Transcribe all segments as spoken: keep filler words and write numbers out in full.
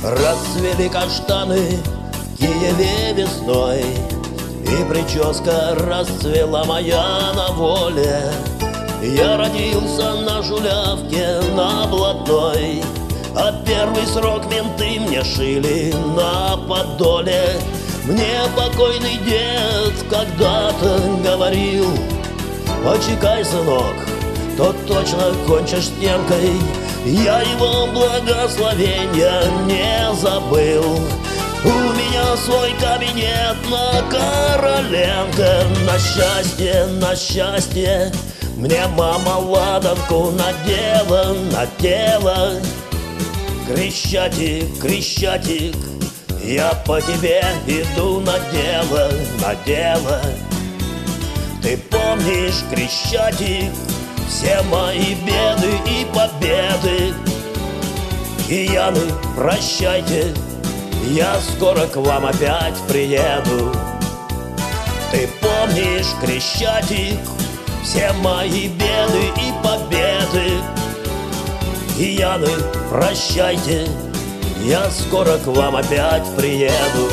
Расцвели каштаны в Киеве весной, и прическа расцвела моя на воле. Я родился на Жулявке, на Блатной, а первый срок менты мне шили на Подоле. Мне покойный дед когда-то говорил: почекай, сынок, то точно кончишь стенкой. Я его благословения не забыл. У меня свой кабинет на Короленко. На счастье, на счастье мне мама ладанку надела, надела. Крещатик, Крещатик, я по тебе иду на дело, на дело. Ты помнишь, Крещатик, все мои беды и победы? Кияны, прощайте, я скоро к вам опять приеду. Ты помнишь, Крещатик, все мои беды и победы? Кияны, прощайте, я скоро к вам опять приеду.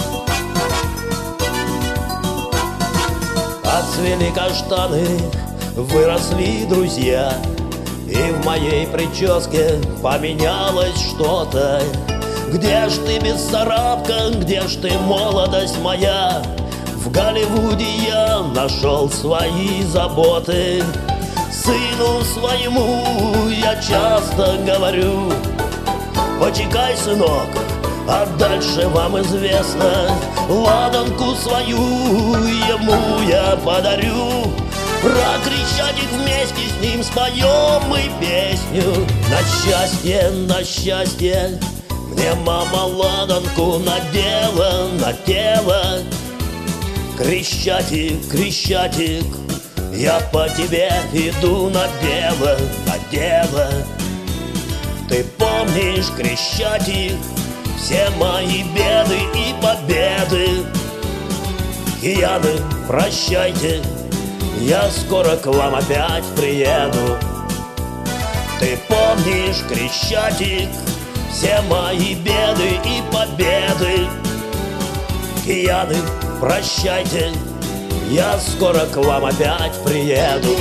Отцвели каштаны, выросли друзья, и в моей прическе поменялось что-то. Где ж ты, Бессарабка, где ж ты, молодость моя? В Голливуде я нашел свои заботы. Сыну своему я часто говорю: почекай, сынок, а дальше вам известно. Ладанку свою ему я подарю. Про Крещатик вместе с ним споем мы песню. На счастье, на счастье мне мама ладанку надела, надела. Крещатик, Крещатик, я по тебе иду на дело, на дело. Ты помнишь, Крещатик, все мои беды и победы? Кияны, прощайте, я скоро к вам опять приеду. Ты помнишь, Крещатик, все мои беды и победы? Кияны, прощайте, я скоро к вам опять приеду.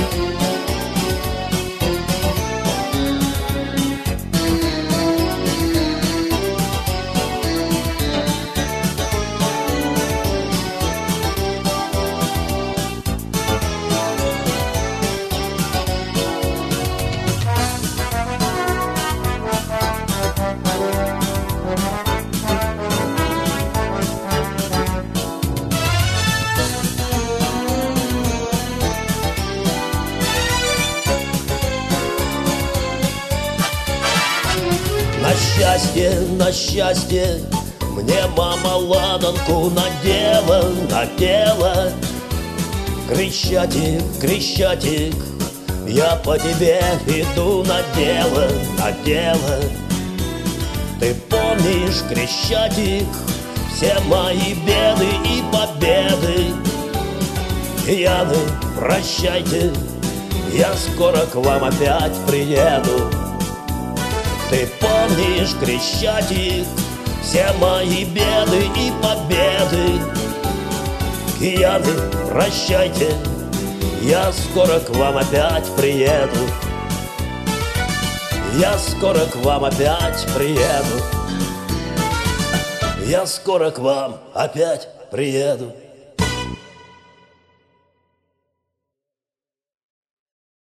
На счастье, на счастье мне мама ладанку надела, надела. Крещатик, Крещатик, я по тебе иду на дело, на дело. Ты помнишь, Крещатик, все мои беды и победы? Кияны, прощайте, я скоро к вам опять приеду. Ты помнишь, Крещатик, все мои беды и победы? Кияны, прощайте, я скоро к вам опять приеду. Я скоро к вам опять приеду. Я скоро к вам опять приеду.